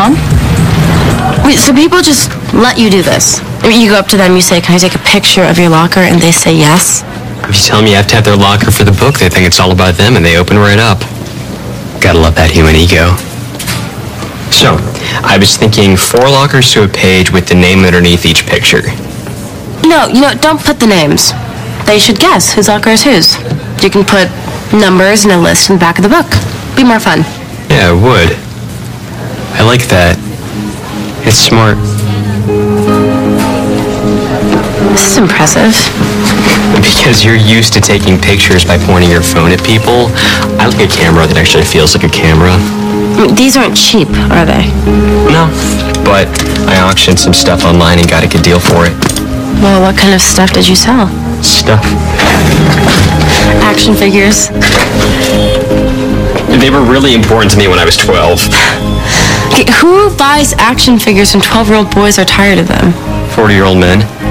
Tom? Wait, so people just let you do this? I mean, you go up to them, you say, can I take a picture of your locker? And they say yes? If you tell them you have to have their locker for the book, they think it's all about them and they open right up. Gotta love that human ego. So, I was thinking 4 lockers to a page with the name underneath each picture. No, don't put the names. They should guess whose locker is whose. You can put numbers and a list in the back of the book. Be more fun. Yeah, it would. I like that. It's smart. This is impressive. Because you're used to taking pictures by pointing your phone at people, I like a camera that actually feels like a camera. I mean, these aren't cheap, are they? No, but I auctioned some stuff online and got a good deal for it. Well, what kind of stuff did you sell? Stuff. Action figures. They were really important to me when I was 12. Okay, who buys action figures when 12-year-old boys are tired of them? 40-year-old men.